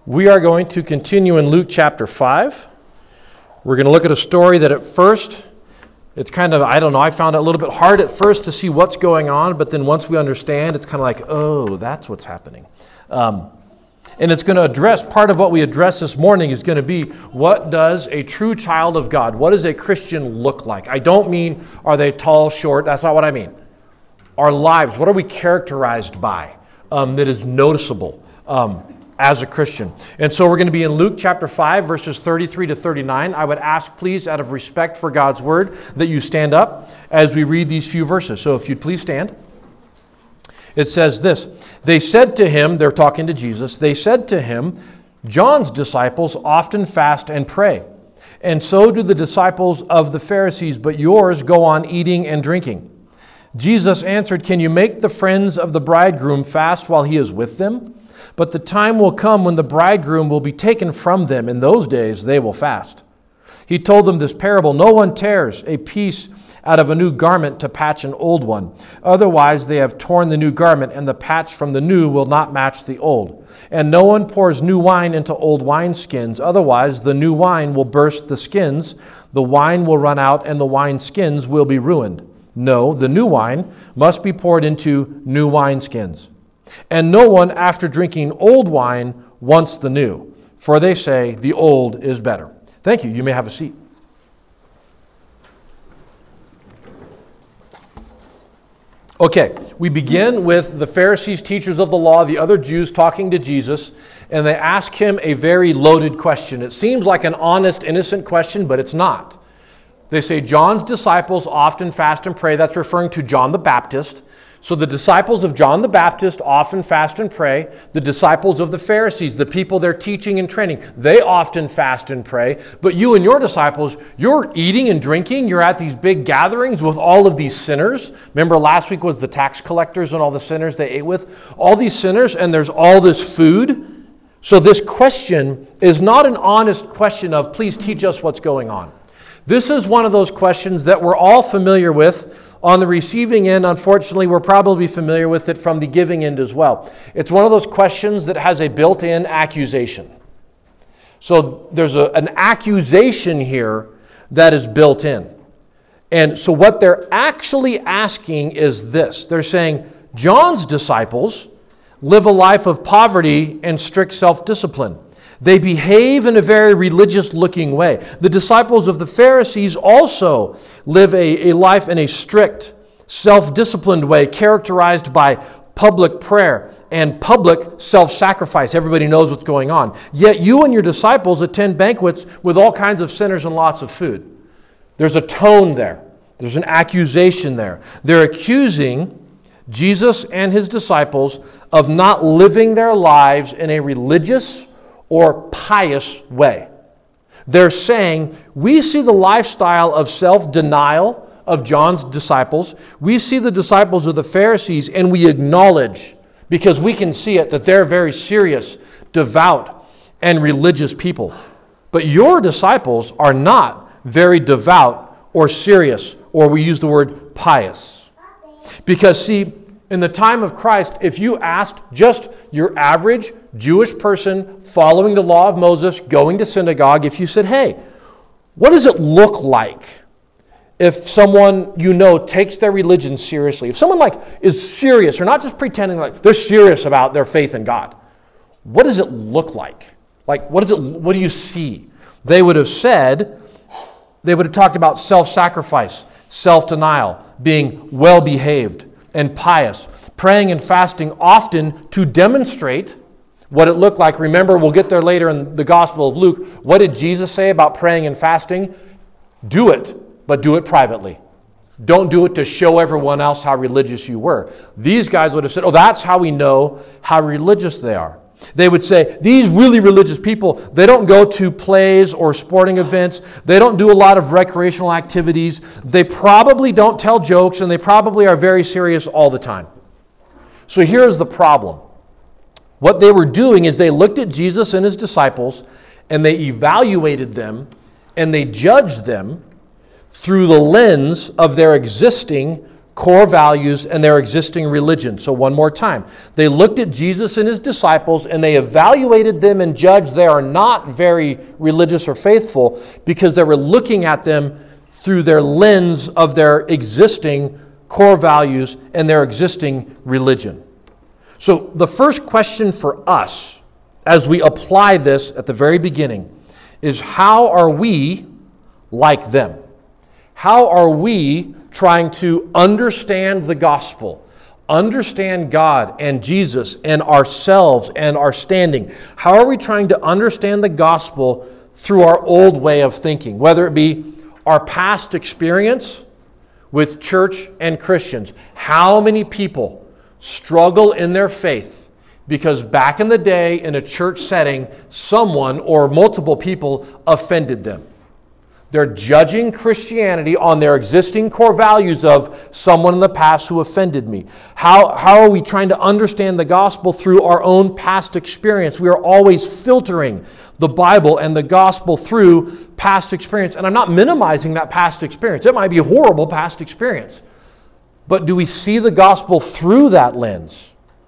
We are going to continue in Luke chapter 5. We're going to look at a story that at first, it's kind of, I found it a little bit hard at first to see what's going on, but then once we understand, it's kind of like, oh, that's what's happening. And it's going to address, part of what we address this morning is going to be, what does a true child of God, what does a Christian look like? I don't mean, are they tall, short? That's not what I mean. Our lives, what are we characterized by that is noticeable as a Christian? And so we're going to be in Luke chapter 5, verses 33 to 39. I would ask, please, out of respect for God's word, that you stand up as we read these few verses. So if you'd please stand. It says this, they said to him, they're talking to Jesus, they said to him, John's disciples often fast and pray, and so do the disciples of the Pharisees, but yours go on eating and drinking. Jesus answered, can you make the friends of the bridegroom fast while he is with them? But the time will come when the bridegroom will be taken from them. In those days they will fast. He told them this parable, no one tears a piece out of a new garment to patch an old one. Otherwise they have torn the new garment, and the patch from the new will not match the old. And no one pours new wine into old wineskins. Otherwise the new wine will burst the skins, the wine will run out, and the wineskins will be ruined. No, the new wine must be poured into new wineskins. And no one, after drinking old wine, wants the new, for they say the old is better. Thank you. You may have a seat. Okay, we begin with the Pharisees, teachers of the law, the other Jews talking to Jesus, and they ask him a very loaded question. It seems like an honest, innocent question, but it's not. They say John's disciples often fast and pray. That's referring to John the Baptist. So the disciples of John the Baptist often fast and pray. The disciples of the Pharisees, the people they're teaching and training, they often fast and pray. But you and your disciples, you're eating and drinking. You're at these big gatherings with all of these sinners. Remember last week was the tax collectors and all the sinners they ate with? All these sinners, and there's all this food. So this question is not an honest question of, please teach us what's going on. This is one of those questions that we're all familiar with. On the receiving end, unfortunately, we're probably familiar with it from the giving end as well. It's one of those questions that has a built-in accusation. So there's an accusation here that is built in. And so what they're actually asking is this. They're saying, John's disciples live a life of poverty and strict self-discipline. They behave in a very religious-looking way. The disciples of the Pharisees also live a life in a strict, self-disciplined way, characterized by public prayer and public self-sacrifice. Everybody knows what's going on. Yet you and your disciples attend banquets with all kinds of sinners and lots of food. There's a tone there. There's an accusation there. They're accusing Jesus and his disciples of not living their lives in a religious or pious way. They're saying, we see the lifestyle of self-denial of John's disciples. We see the disciples of the Pharisees, and we acknowledge, because we can see it, that they're very serious, devout, and religious people. But your disciples are not very devout or serious, or we use the word pious. Because see, in the time of Christ, if you asked just your average Jewish person following the law of Moses, going to synagogue, if you said, hey, what does it look like if someone you know takes their religion seriously? If someone is serious, or not just pretending like they're serious about their faith in God, what does it look like? What do you see? They would have talked about self-sacrifice, self-denial, being well-behaved and pious, praying and fasting often to demonstrate what it looked like. Remember, we'll get there later in the Gospel of Luke. What did Jesus say about praying and fasting? Do it, but do it privately. Don't do it to show everyone else how religious you were. These guys would have said, oh, that's how we know how religious they are. They would say, these really religious people, they don't go to plays or sporting events. They don't do a lot of recreational activities. They probably don't tell jokes, and they probably are very serious all the time. So here's the problem. What they were doing is they looked at Jesus and his disciples, and they evaluated them, and they judged them through the lens of their existing core values, and their existing religion. So one more time. They looked at Jesus and his disciples and they evaluated them and judged they are not very religious or faithful because they were looking at them through their lens of their existing core values and their existing religion. So the first question for us as we apply this at the very beginning is, how are we like them? How are we trying to understand the gospel, understand God and Jesus and ourselves and our standing? How are we trying to understand the gospel through our old way of thinking, whether it be our past experience with church and Christians? How many people struggle in their faith because back in the day in a church setting, someone or multiple people offended them? They're judging Christianity on their existing core values of someone in the past who offended me. How are we trying to understand the gospel through our own past experience? We are always filtering the Bible and the gospel through past experience. And I'm not minimizing that past experience. It might be a horrible past experience. But do we see the gospel through that lens?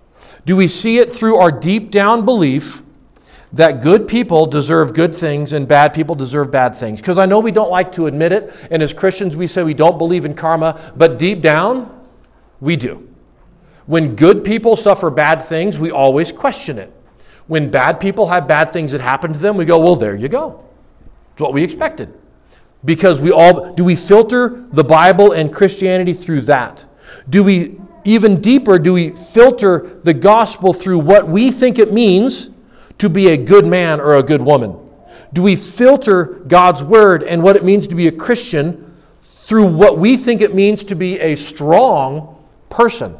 Do we see it through our deep down belief that good people deserve good things and bad people deserve bad things? Because I know we don't like to admit it, and as Christians we say we don't believe in karma, but deep down, we do. When good people suffer bad things, we always question it. When bad people have bad things that happen to them, we go, well, there you go. It's what we expected. Because do we filter the Bible and Christianity through that? Do we, even deeper, do we filter the gospel through what we think it means to be a good man or a good woman? Do we filter God's word and what it means to be a Christian through what we think it means to be a strong person?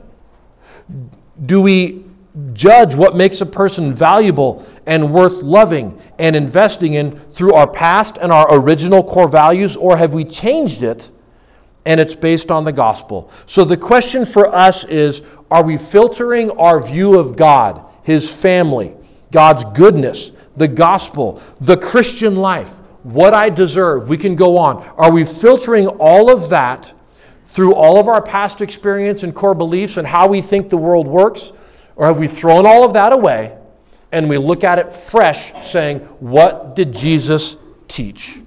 Do we judge what makes a person valuable and worth loving and investing in through our past and our original core values, or have we changed it and it's based on the gospel? So the question for us is, are we filtering our view of God, his family, God's goodness, the gospel, the Christian life, what I deserve? We can go on. Are we filtering all of that through all of our past experience and core beliefs and how we think the world works? Or have we thrown all of that away and we look at it fresh, saying, what did Jesus teach?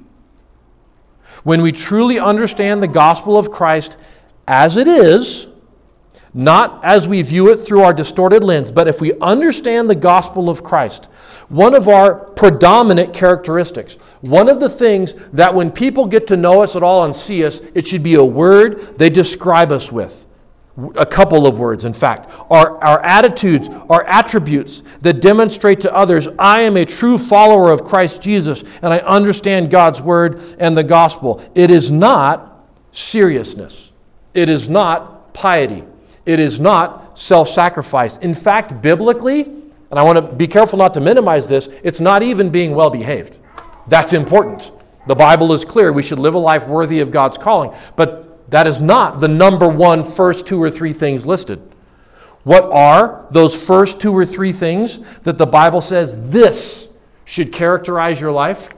When we truly understand the gospel of Christ as it is, not as we view it through our distorted lens, but if we understand the gospel of Christ, one of our predominant characteristics, one of the things that when people get to know us at all and see us, it should be a word they describe us with. A couple of words, in fact. Our attitudes, our attributes that demonstrate to others, I am a true follower of Christ Jesus and I understand God's word and the gospel. It is not seriousness. It is not piety. It is not self-sacrifice. In fact, biblically, and I want to be careful not to minimize this, it's not even being well-behaved. That's important. The Bible is clear. We should live a life worthy of God's calling. But that is not the number one first two or three things listed. What are those first two or three things that the Bible says this should characterize your life?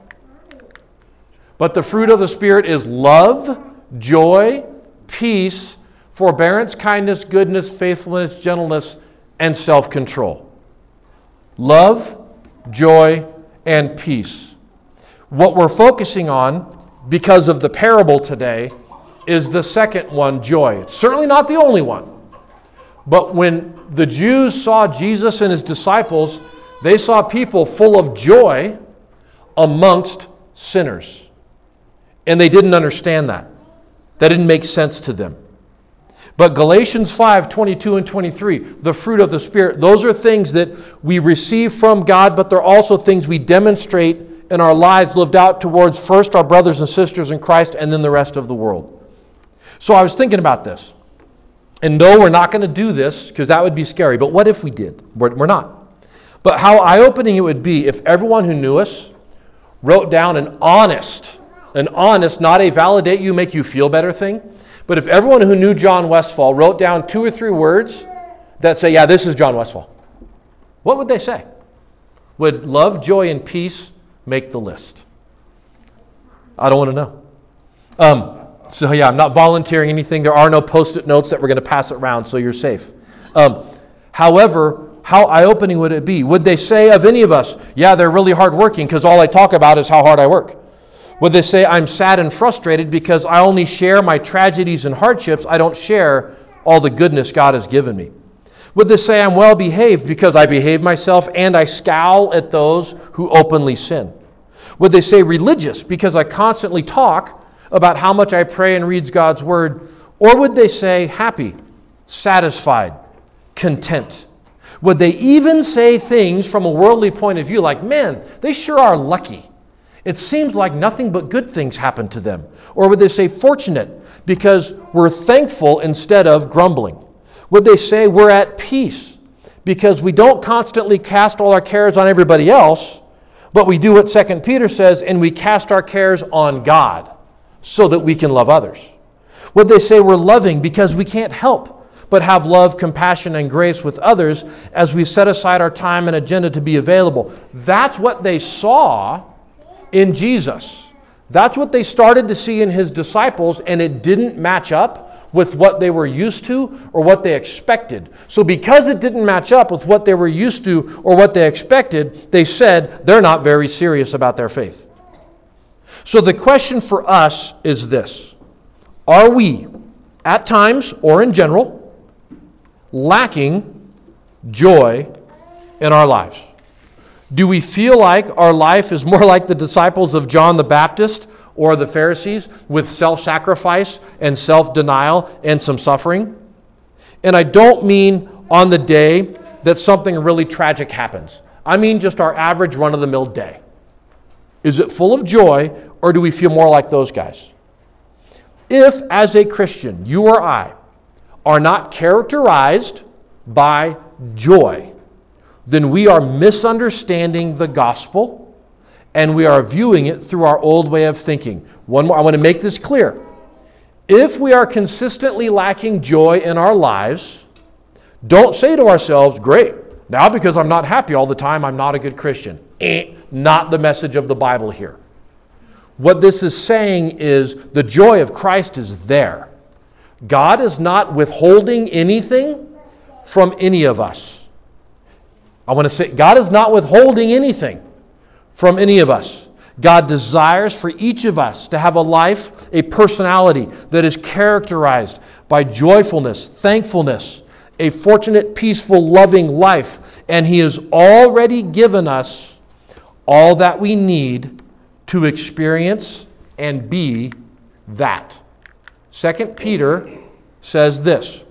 But the fruit of the Spirit is love, joy, peace, forbearance, kindness, goodness, faithfulness, gentleness, and self-control. Love, joy, and peace. What we're focusing on, because of the parable today, is the second one, joy. It's certainly not the only one. But when the Jews saw Jesus and his disciples, they saw people full of joy amongst sinners. And they didn't understand that. That didn't make sense to them. But Galatians 5:22 and 23, the fruit of the Spirit, those are things that we receive from God, but they're also things we demonstrate in our lives lived out towards first our brothers and sisters in Christ and then the rest of the world. So I was thinking about this. And no, we're not going to do this because that would be scary. But what if we did? We're not. But how eye-opening it would be if everyone who knew us wrote down an honest, not a validate you, make you feel better thing, but if everyone who knew John Westfall wrote down 2 or 3 words that say, yeah, this is John Westfall, what would they say? Would love, joy, and peace make the list? I don't want to know. So yeah, I'm not volunteering anything. There are no post-it notes that we're going to pass it around, so you're safe. However, how eye-opening would it be? Would they say of any of us, yeah, they're really hardworking because all I talk about is how hard I work? Would they say I'm sad and frustrated because I only share my tragedies and hardships, I don't share all the goodness God has given me? Would they say I'm well-behaved because I behave myself and I scowl at those who openly sin? Would they say religious because I constantly talk about how much I pray and read God's Word? Or would they say happy, satisfied, content? Would they even say things from a worldly point of view like, man, they sure are lucky. It seems like nothing but good things happen to them. Or would they say fortunate because we're thankful instead of grumbling? Would they say we're at peace because we don't constantly cast all our cares on everybody else, but we do what 2 Peter says, and we cast our cares on God so that we can love others? Would they say we're loving because we can't help but have love, compassion, and grace with others as we set aside our time and agenda to be available? That's what they saw in Jesus. That's what they started to see in his disciples, and it didn't match up with what they were used to or what they expected. So because it didn't match up with what they were used to or what they expected, they said they're not very serious about their faith. So the question for us is this: are we, at times or in general, lacking joy in our lives? Do we feel like our life is more like the disciples of John the Baptist or the Pharisees, with self-sacrifice and self-denial and some suffering? And I don't mean on the day that something really tragic happens. I mean just our average run-of-the-mill day. Is it full of joy, or do we feel more like those guys? If, as a Christian, you or I are not characterized by joy, then we are misunderstanding the gospel and we are viewing it through our old way of thinking. One more, I want to make this clear. If we are consistently lacking joy in our lives, don't say to ourselves, great, now because I'm not happy all the time, I'm not a good Christian. Not the message of the Bible here. What this is saying is the joy of Christ is there. God is not withholding anything from any of us. I want to say, God is not withholding anything from any of us. God desires for each of us to have a life, a personality that is characterized by joyfulness, thankfulness, a fortunate, peaceful, loving life. And He has already given us all that we need to experience and be that. 2 Peter says this: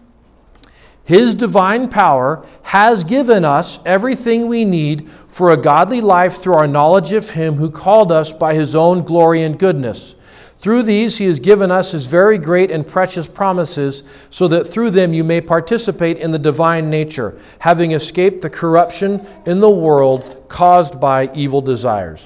His divine power has given us everything we need for a godly life through our knowledge of Him who called us by His own glory and goodness. Through these He has given us His very great and precious promises, so that through them you may participate in the divine nature, having escaped the corruption in the world caused by evil desires.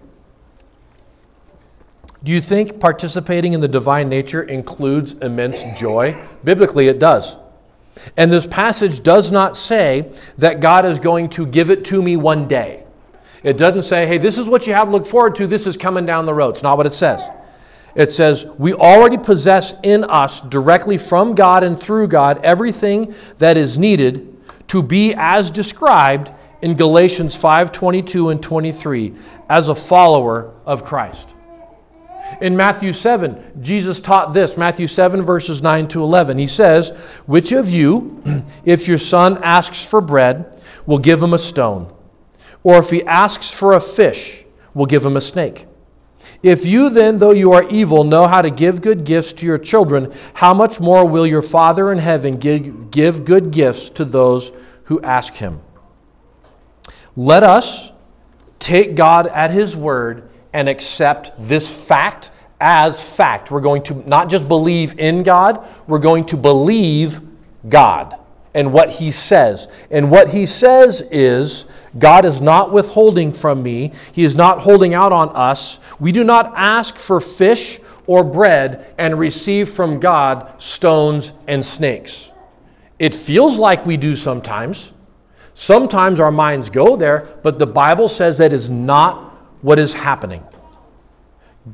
Do you think participating in the divine nature includes immense joy? Biblically, it does. And this passage does not say that God is going to give it to me one day. It doesn't say, hey, this is what you have to look forward to. This is coming down the road. It's not what it says. It says we already possess in us, directly from God and through God, everything that is needed to be as described in Galatians 5:22 and 23 as a follower of Christ. In Matthew 7, Jesus taught this, Matthew 7, verses 9 to 11. He says, which of you, if your son asks for bread, will give him a stone? Or if he asks for a fish, will give him a snake? If you then, though you are evil, know how to give good gifts to your children, how much more will your Father in heaven give good gifts to those who ask Him? Let us take God at His word and accept this fact as fact. We're going to not just believe in God, we're going to believe God and what He says. And what He says is, God is not withholding from me. He is not holding out on us. We do not ask for fish or bread and receive from God stones and snakes. It feels like we do sometimes. Sometimes our minds go there, but the Bible says that is not what is happening.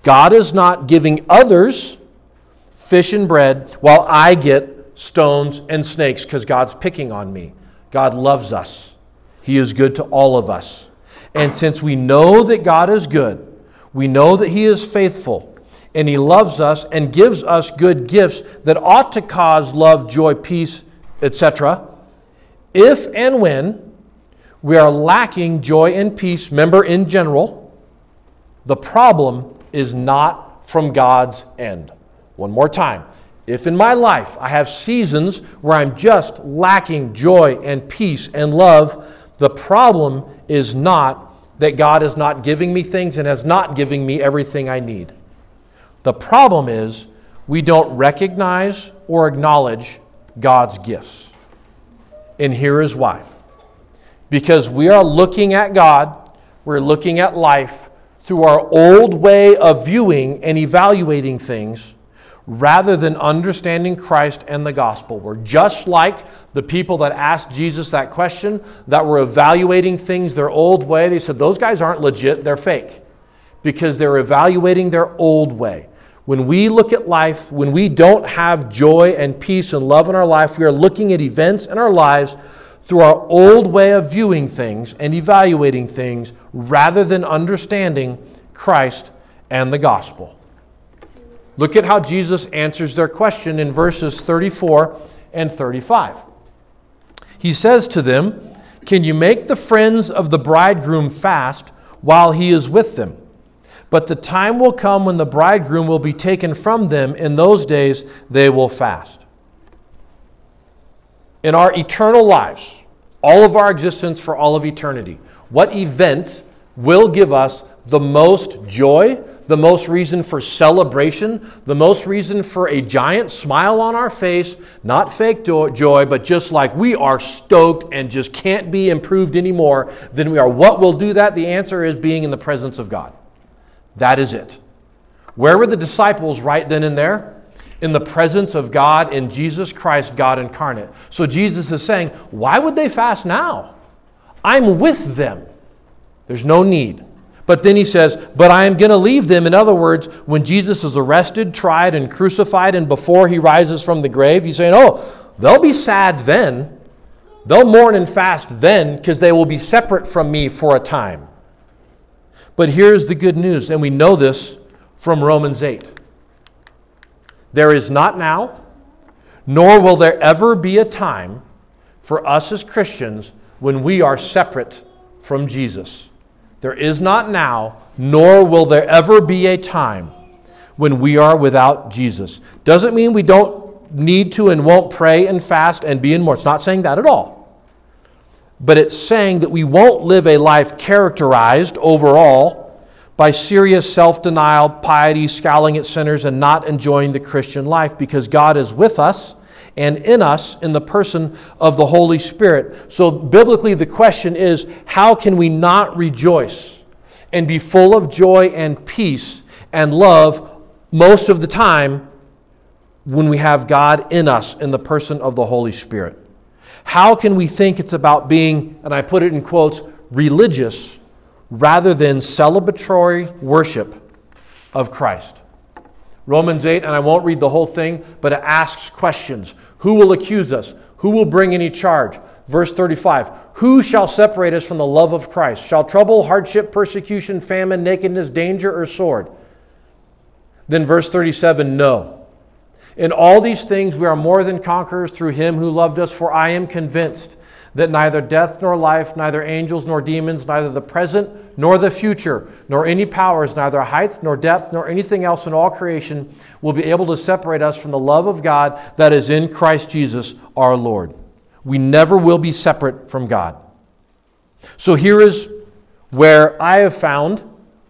God is not giving others fish and bread while I get stones and snakes because God's picking on me. God loves us. He is good to all of us. And since we know that God is good, we know that He is faithful, and He loves us and gives us good gifts that ought to cause love, joy, peace, etc. If and when we are lacking joy and peace, remember in general, the problem is not from God's end. One more time. If in my life I have seasons where I'm just lacking joy and peace and love, the problem is not that God is not giving me things and has not giving me everything I need. The problem is we don't recognize or acknowledge God's gifts. And here is why. Because we are looking at God, we're looking at life through our old way of viewing and evaluating things rather than understanding Christ and the gospel. We're just like the people that asked Jesus that question, that were evaluating things their old way. They said, those guys aren't legit, they're fake, because they're evaluating their old way. When we look at life, when we don't have joy and peace and love in our life, we are looking at events in our lives through our old way of viewing things and evaluating things rather than understanding Christ and the gospel. Look at how Jesus answers their question in verses 34 and 35. He says to them, "Can you make the friends of the bridegroom fast while he is with them? But the time will come when the bridegroom will be taken from them. In those days they will fast." In our eternal lives, all of our existence for all of eternity, what event will give us the most joy, the most reason for celebration, the most reason for a giant smile on our face, not fake joy, but just like we are stoked and just can't be improved anymore than we are? What will do that? The answer is being in the presence of God. That is it. Where were the disciples right then and there? In the presence of God, in Jesus Christ, God incarnate. So Jesus is saying, why would they fast now? I'm with them. There's no need. But then he says, but I am going to leave them. In other words, when Jesus is arrested, tried, and crucified, and before he rises from the grave, he's saying, oh, they'll be sad then. They'll mourn and fast then because they will be separate from me for a time. But here's the good news, and we know this from Romans 8. There is not now, nor will there ever be a time for us as Christians when we are separate from Jesus. There is not now, nor will there ever be a time when we are without Jesus. Doesn't mean we don't need to and won't pray and fast and be in more. It's not saying that at all. But it's saying that we won't live a life characterized overall by serious self-denial, piety, scowling at sinners, and not enjoying the Christian life, because God is with us and in us in the person of the Holy Spirit. So biblically the question is, how can we not rejoice and be full of joy and peace and love most of the time when we have God in us in the person of the Holy Spirit? How can we think it's about being, and I put it in quotes, religious rather than celebratory worship of Christ? Romans 8, and I won't read the whole thing, but it asks questions. Who will accuse us? Who will bring any charge? Verse 35, who shall separate us from the love of Christ? Shall trouble, hardship, persecution, famine, nakedness, danger, or sword? Then verse 37, no. In all these things we are more than conquerors through him who loved us, for I am convinced that neither death nor life, neither angels nor demons, neither the present nor the future, nor any powers, neither height nor depth, nor anything else in all creation will be able to separate us from the love of God that is in Christ Jesus our Lord. We never will be separate from God. So here is where I have found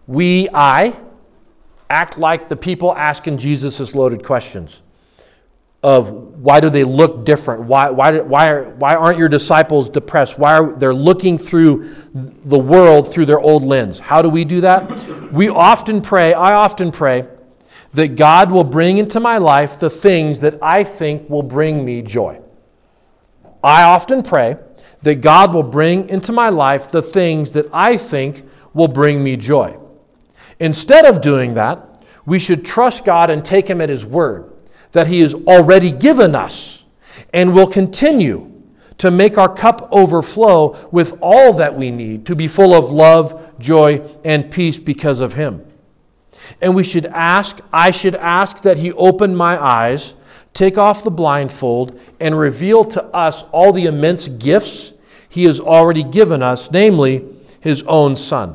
I act like the people asking Jesus loaded questions of why do they look different? Why aren't your disciples depressed? Why are they looking through the world through their old lens? How do we do that? I often pray that God will bring into my life the things that I think will bring me joy. I often pray that God will bring into my life the things that I think will bring me joy. Instead of doing that, we should trust God and take Him at His word, that He has already given us and will continue to make our cup overflow with all that we need to be full of love, joy, and peace because of Him. And I should ask that He open my eyes, take off the blindfold, and reveal to us all the immense gifts He has already given us, namely His own Son.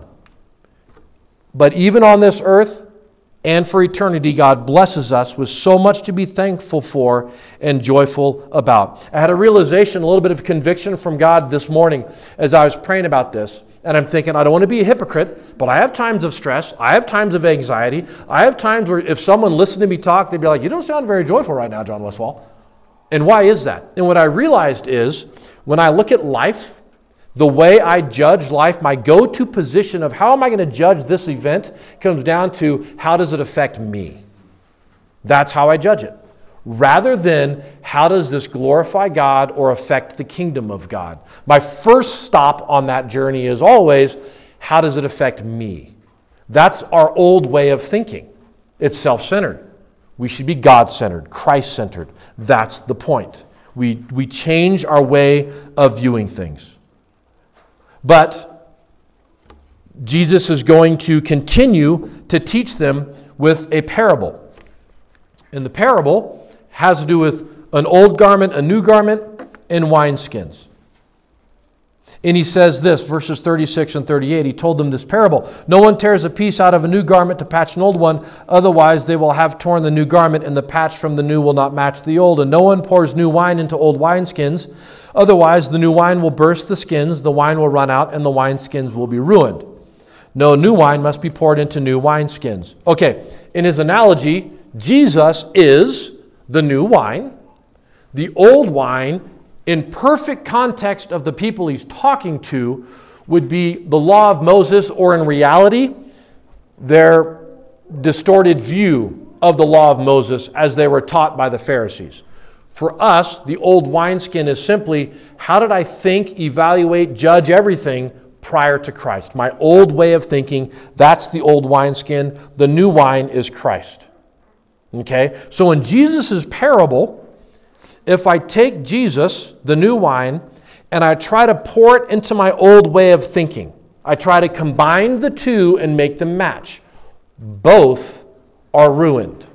But even on this earth and for eternity, God blesses us with so much to be thankful for and joyful about. I had a realization, a little bit of conviction from God this morning as I was praying about this. And I'm thinking, I don't want to be a hypocrite, but I have times of stress. I have times of anxiety. I have times where if someone listened to me talk, they'd be like, you don't sound very joyful right now, John Westfall. And why is that? And what I realized is, when I look at life, the way I judge life, my go-to position of how am I going to judge this event comes down to how does it affect me? That's how I judge it. Rather than how does this glorify God or affect the kingdom of God. My first stop on that journey is always, how does it affect me? That's our old way of thinking. It's self-centered. We should be God-centered, Christ-centered. That's the point. We change our way of viewing things. But Jesus is going to continue to teach them with a parable. And the parable has to do with an old garment, a new garment, and wineskins. And he says this, verses 36 and 38, he told them this parable. No one tears a piece out of a new garment to patch an old one, otherwise they will have torn the new garment, and the patch from the new will not match the old. And no one pours new wine into old wineskins, otherwise the new wine will burst the skins, the wine will run out, and the wineskins will be ruined. No, new wine must be poured into new wineskins. Okay, in his analogy, Jesus is the new wine. The old wine, in perfect context of the people he's talking to, would be the law of Moses, or in reality, their distorted view of the law of Moses as they were taught by the Pharisees. For us, the old wineskin is simply, how did I think, evaluate, judge everything prior to Christ? My old way of thinking, that's the old wineskin. The new wine is Christ. Okay? So in Jesus' parable, if I take Jesus, the new wine, and I try to pour it into my old way of thinking, I try to combine the two and make them match, both are ruined.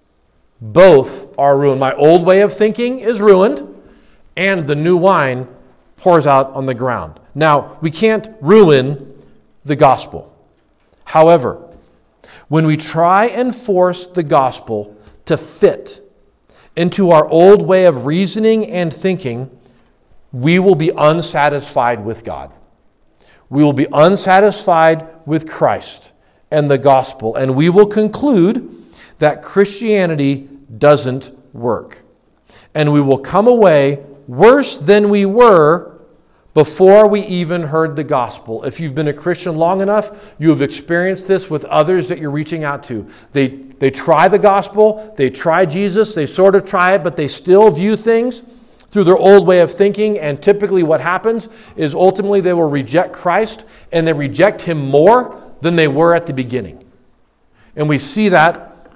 Both are ruined. My old way of thinking is ruined, and the new wine pours out on the ground. Now, we can't ruin the gospel. However, when we try and force the gospel to fit into our old way of reasoning and thinking, we will be unsatisfied with God. We will be unsatisfied with Christ and the gospel, and we will conclude that Christianity doesn't work. And we will come away worse than we were before we even heard the gospel. If you've been a Christian long enough, you have experienced this with others that you're reaching out to. They try the gospel, they try Jesus, they sort of try it, but they still view things through their old way of thinking, and typically what happens is ultimately they will reject Christ, and they reject Him more than they were at the beginning. And we see that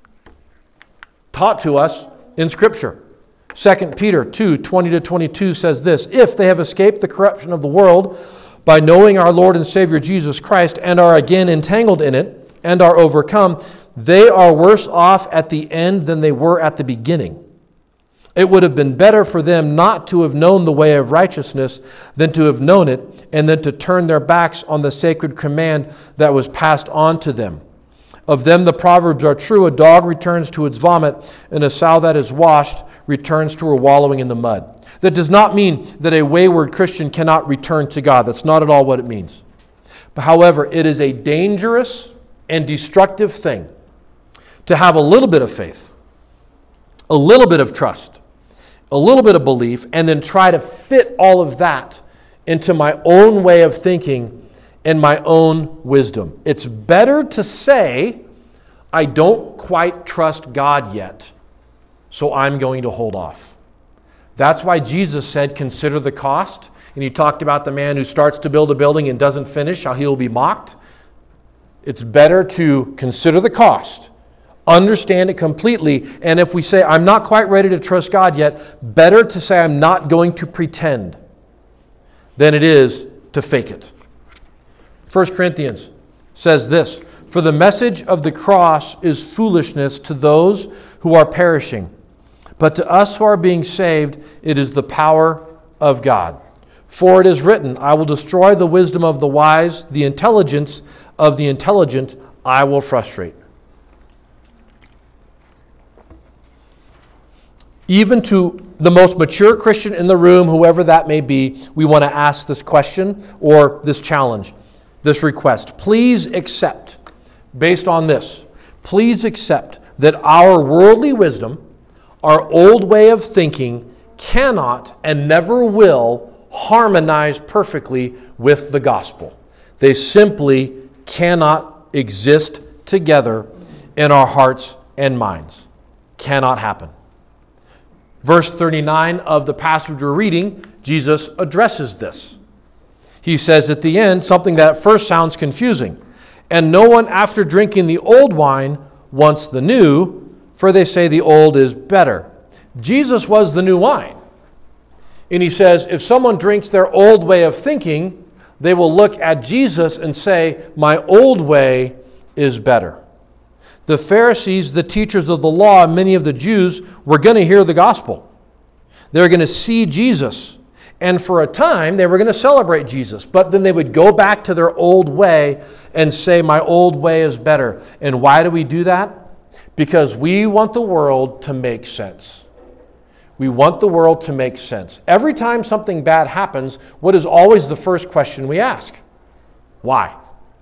taught to us in Scripture. 2 Peter 2, 20-22 says this, if they have escaped the corruption of the world by knowing our Lord and Savior Jesus Christ and are again entangled in it and are overcome, they are worse off at the end than they were at the beginning. It would have been better for them not to have known the way of righteousness than to have known it, and then to turn their backs on the sacred command that was passed on to them. Of them the proverbs are true, a dog returns to its vomit, and a sow that is washed returns to her wallowing in the mud. That does not mean that a wayward Christian cannot return to God. That's not at all what it means. But however, it is a dangerous and destructive thing to have a little bit of faith, a little bit of trust, a little bit of belief, and then try to fit all of that into my own way of thinking and my own wisdom. It's better to say, I don't quite trust God yet, so I'm going to hold off. That's why Jesus said, consider the cost. And he talked about the man who starts to build a building and doesn't finish, how he will be mocked. It's better to consider the cost. Understand it completely. And if we say, I'm not quite ready to trust God yet, better to say I'm not going to pretend than it is to fake it. 1 Corinthians says this, for the message of the cross is foolishness to those who are perishing, but to us who are being saved, it is the power of God. For it is written, I will destroy the wisdom of the wise, the intelligence of the intelligent I will frustrate. Even to the most mature Christian in the room, whoever that may be, we want to ask this question or this challenge, this request. Please accept, based on this, please accept that our worldly wisdom, our old way of thinking, cannot and never will harmonize perfectly with the gospel. They simply cannot exist together in our hearts and minds. Cannot happen. Verse 39 of the passage we're reading, Jesus addresses this. He says at the end something that at first sounds confusing. And no one after drinking the old wine wants the new, for they say the old is better. Jesus was the new wine. And he says if someone drinks their old way of thinking, they will look at Jesus and say, my old way is better. The Pharisees, the teachers of the law, and many of the Jews were going to hear the gospel. They were going to see Jesus. And for a time, they were going to celebrate Jesus. But then they would go back to their old way and say, my old way is better. And why do we do that? Because we want the world to make sense. We want the world to make sense. Every time something bad happens, what is always the first question we ask? Why?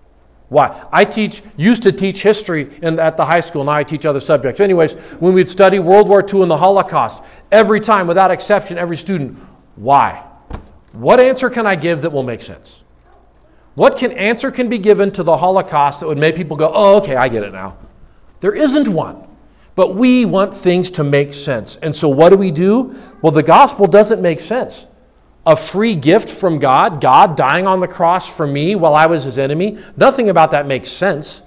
Why? I used to teach history at the high school. Now I teach other subjects. Anyways, when we'd study World War II and the Holocaust, every time, without exception, every student, why? What answer can I give that will make sense? What answer can be given to the Holocaust that would make people go, oh, okay, I get it now? There isn't one. But we want things to make sense. And so what do? Well, the gospel doesn't make sense. A free gift from God, God dying on the cross for me while I was his enemy, nothing about that makes sense.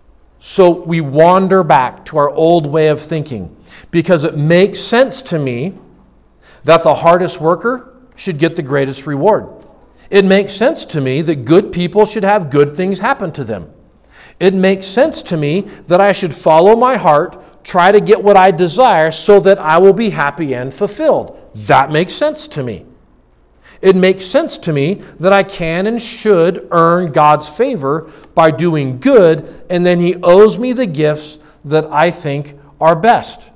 So we wander back to our old way of thinking because it makes sense to me that the hardest worker should get the greatest reward. It makes sense to me that good people should have good things happen to them. It makes sense to me that I should follow my heart, try to get what I desire so that I will be happy and fulfilled. That makes sense to me. It makes sense to me that I can and should earn God's favor by doing good, and then he owes me the gifts that I think are best.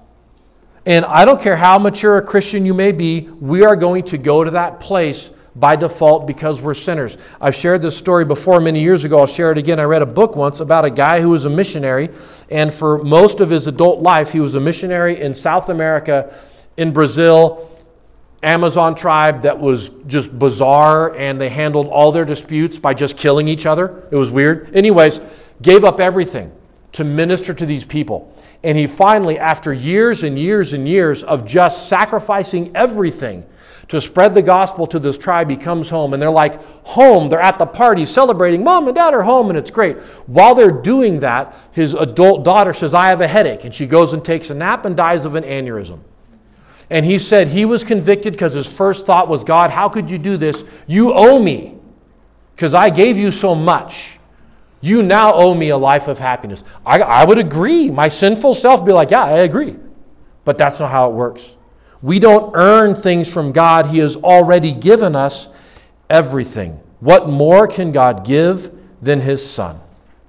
And I don't care how mature a Christian you may be, we are going to go to that place by default because we're sinners. I've shared this story before many years ago. I'll share it again. I read a book once about a guy who was a missionary, and for most of his adult life, he was a missionary in South America, in Brazil, Amazon tribe that was just bizarre, and they handled all their disputes by just killing each other. It was weird. Anyways, gave up everything to minister to these people. And he finally, after years and years and years of just sacrificing everything to spread the gospel to this tribe, he comes home, and they're like home. They're at the party celebrating. Mom and Dad are home, and it's great. While they're doing that, his adult daughter says, I have a headache. And she goes and takes a nap and dies of an aneurysm. And he said he was convicted because his first thought was, God, how could you do this? You owe me because I gave you so much. You now owe me a life of happiness. I would agree. My sinful self would be like, yeah, I agree. But that's not how it works. We don't earn things from God. He has already given us everything. What more can God give than his Son?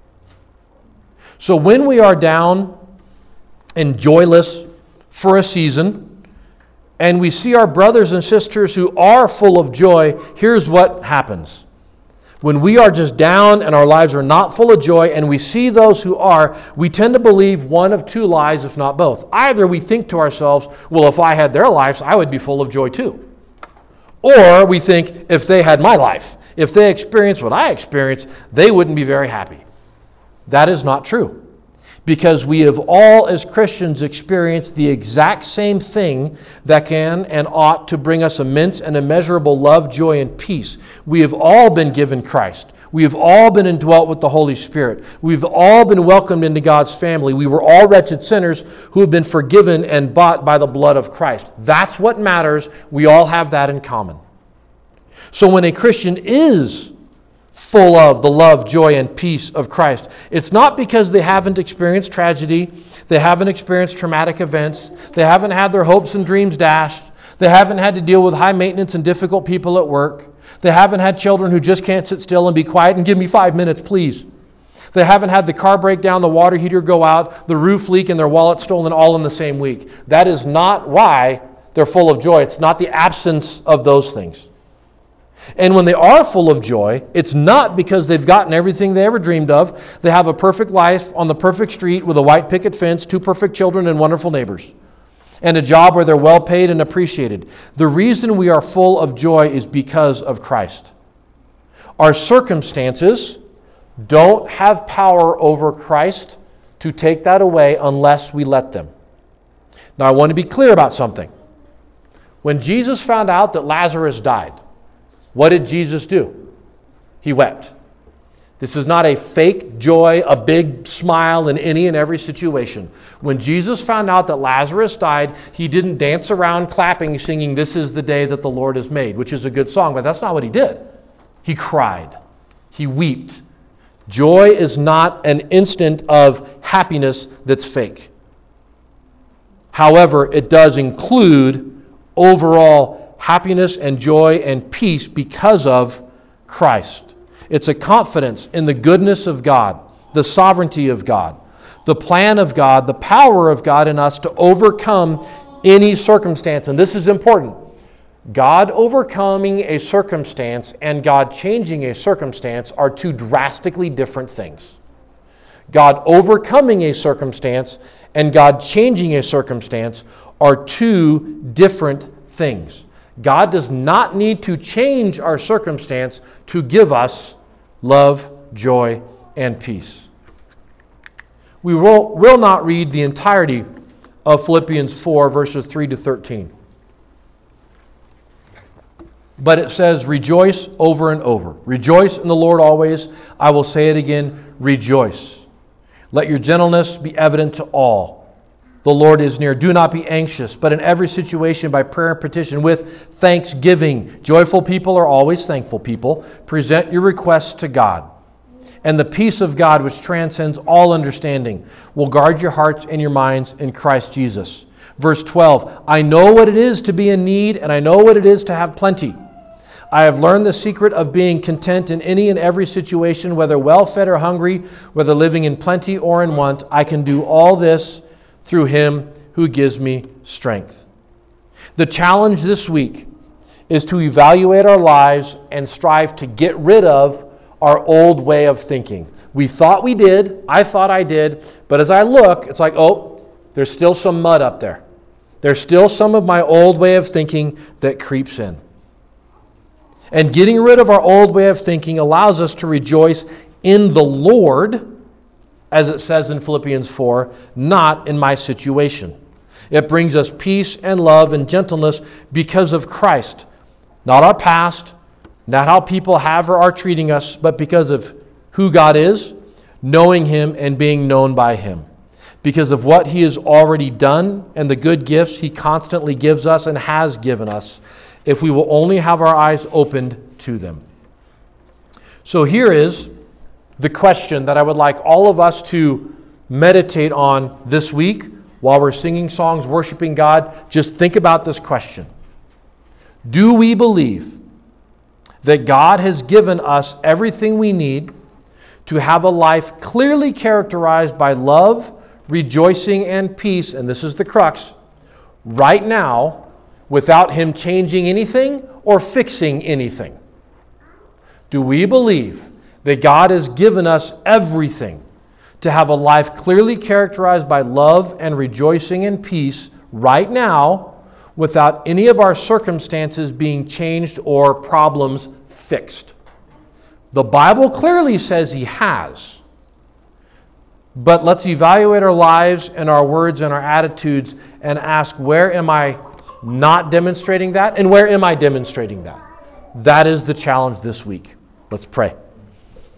So when we are down and joyless for a season, and we see our brothers and sisters who are full of joy, here's what happens. When we are just down and our lives are not full of joy, and we see those who are, we tend to believe one of two lies, if not both. Either we think to ourselves, well, if I had their lives, I would be full of joy too. Or we think, if they had my life, if they experienced what I experienced, they wouldn't be very happy. That is not true. Because we have all, as Christians, experienced the exact same thing that can and ought to bring us immense and immeasurable love, joy, and peace. We have all been given Christ. We have all been indwelt with the Holy Spirit. We've all been welcomed into God's family. We were all wretched sinners who have been forgiven and bought by the blood of Christ. That's what matters. We all have that in common. So when a Christian is full of the love, joy, and peace of Christ, it's not because they haven't experienced tragedy, they haven't experienced traumatic events, they haven't had their hopes and dreams dashed, they haven't had to deal with high maintenance and difficult people at work, they haven't had children who just can't sit still and be quiet and give me 5 minutes, please. They haven't had the car break down, the water heater go out, the roof leak, and their wallet stolen all in the same week. That is not why they're full of joy. It's not the absence of those things. And when they are full of joy, it's not because they've gotten everything they ever dreamed of. They have a perfect life on the perfect street with a white picket fence, 2 perfect children, and wonderful neighbors, and a job where they're well paid and appreciated. The reason we are full of joy is because of Christ. Our circumstances don't have power over Christ to take that away unless we let them. Now, I want to be clear about something. When Jesus found out that Lazarus died, what did Jesus do? He wept. This is not a fake joy, a big smile in any and every situation. When Jesus found out that Lazarus died, he didn't dance around clapping, singing, "This is the day that the Lord has made," which is a good song, but that's not what he did. He cried. He wept. Joy is not an instant of happiness that's fake. However, it does include overall happiness and joy and peace because of Christ. It's a confidence in the goodness of God, the sovereignty of God, the plan of God, the power of God in us to overcome any circumstance. And this is important. God overcoming a circumstance and God changing a circumstance are 2 drastically different things. God overcoming a circumstance and God changing a circumstance are 2 different things. God does not need to change our circumstance to give us love, joy, and peace. We will not read the entirety of Philippians 4, verses 3 to 13. But it says, rejoice over and over. Rejoice in the Lord always. I will say it again, rejoice. Let your gentleness be evident to all. The Lord is near. Do not be anxious, but in every situation by prayer and petition with thanksgiving. Joyful people are always thankful people. Present your requests to God. And the peace of God, which transcends all understanding, will guard your hearts and your minds in Christ Jesus. Verse 12, I know what it is to be in need, and I know what it is to have plenty. I have learned the secret of being content in any and every situation, whether well-fed or hungry, whether living in plenty or in want. I can do all this through Him who gives me strength. The challenge this week is to evaluate our lives and strive to get rid of our old way of thinking. We thought we did, I thought I did, but as I look, it's like, oh, there's still some mud up there. There's still some of my old way of thinking that creeps in. And getting rid of our old way of thinking allows us to rejoice in the Lord, as it says in Philippians 4, not in my situation. It brings us peace and love and gentleness because of Christ. Not our past, not how people have or are treating us, but because of who God is, knowing Him and being known by Him. Because of what He has already done and the good gifts He constantly gives us and has given us, if we will only have our eyes opened to them. So here is the question that I would like all of us to meditate on this week while we're singing songs, worshiping God. Just think about this question. Do we believe that God has given us everything we need to have a life clearly characterized by love, rejoicing, and peace, and this is the crux, right now, without Him changing anything or fixing anything? Do we believe that God has given us everything to have a life clearly characterized by love and rejoicing and peace right now without any of our circumstances being changed or problems fixed? The Bible clearly says He has. But let's evaluate our lives and our words and our attitudes and ask, where am I not demonstrating that? And where am I demonstrating that? That is the challenge this week. Let's pray.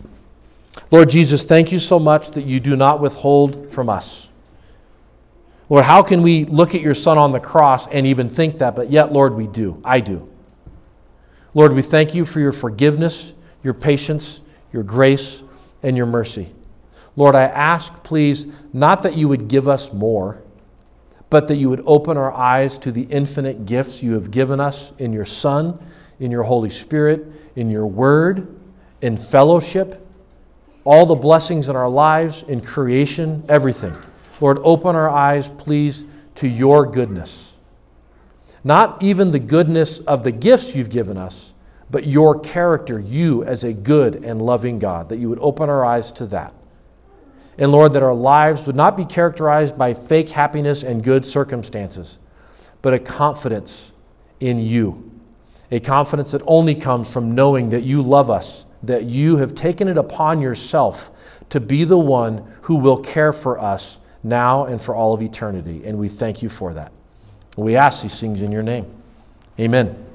Lord Jesus, thank you so much that you do not withhold from us. Lord, how can we look at your Son on the cross and even think that? But yet, Lord, we do. I do. Lord, we thank you for your forgiveness, your patience, your grace, and your mercy. Lord, I ask, please, not that you would give us more, but that you would open our eyes to the infinite gifts you have given us in your Son, in your Holy Spirit, in your Word, in fellowship, all the blessings in our lives, in creation, everything. Lord, open our eyes, please, to your goodness. Not even the goodness of the gifts you've given us, but your character, you as a good and loving God, that you would open our eyes to that. And Lord, that our lives would not be characterized by fake happiness and good circumstances, but a confidence in you. A confidence that only comes from knowing that you love us, that you have taken it upon yourself to be the one who will care for us now and for all of eternity. And we thank you for that. We ask these things in your name. Amen.